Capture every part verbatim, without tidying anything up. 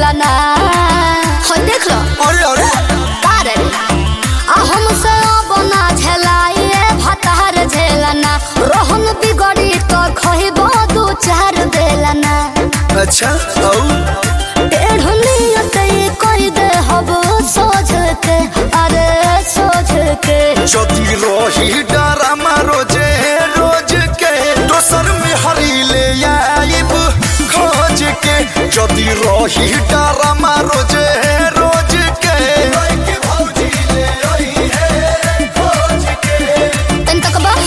देला ना हो देख लो अरे अरे अरे आ हमसे बना झेलाए भतार झेला ना रोहन बिगड़ी तो खइबो दू चार देला ना अच्छा औ टेढ़नियत कोई दे हबो सोझ के अरे सोझ के जदी रही डरामा रोजे रोज के दोसर में हरी ले आइब खोज के जदी रही डरामा रोजे रोज के भौजी ले आई है खोज के तन तक बा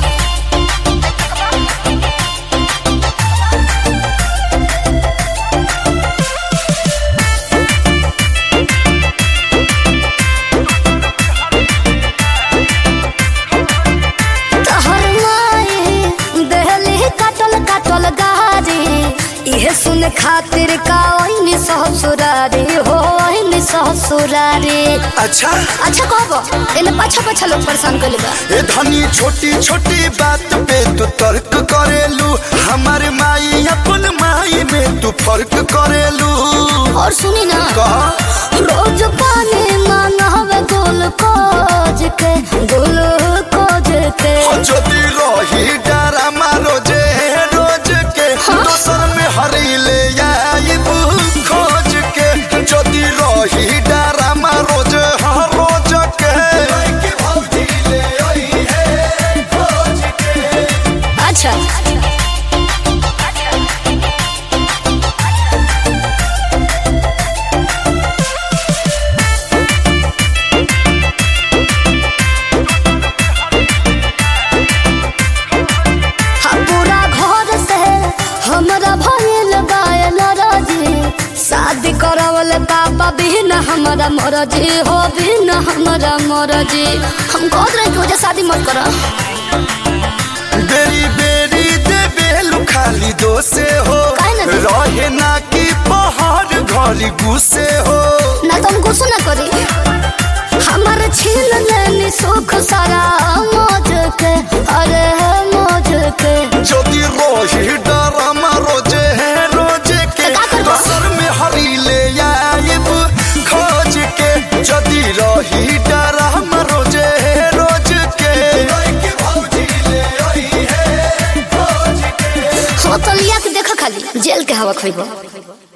इहे सुन खातिर का ओइनी ससुरारी हो ओइनी ससुरारी अच्छा अच्छा कहबो एने पाछा पाछा लोग परेशान कइले बा ए धनी छोटी छोटी बात पे तू तर्क करेलू हमारे माई अपन माई में तू फर्क करेलू और सुनी ना कहा रोज पानी मांगवे ग्लूकोज के ग्लूकोज के जदी रही डरामा रोजे रोज के दोसर में हरी ले आइब खोज के जदी रही डरामा रोजे हर रोज के भौजी ले आई है खोज के अच्छा हमरा भइल बायल राजी शादी करवल बाबा बिना हमारा मरजी हो बिना हमारा मरजी हम कहत रहे कि वजह शादी मत करा बेरी बेरी दे बेलू खाली दोसे हो रहे ना कि पहाड़ घरी गुस्से हो ना तुम गुस्सा ना करी हमारे छीन लेनी सुख सारा मौज के अरे मौज के जदी रोही डरामा रोजे है रोजे के दोसर में हरी ले आइब खोज के जदी रही डरामा रोजे है रोज के भौजी ले आई है खोज के हो तो लिया के देखा खाली जेल के हवा खइबो।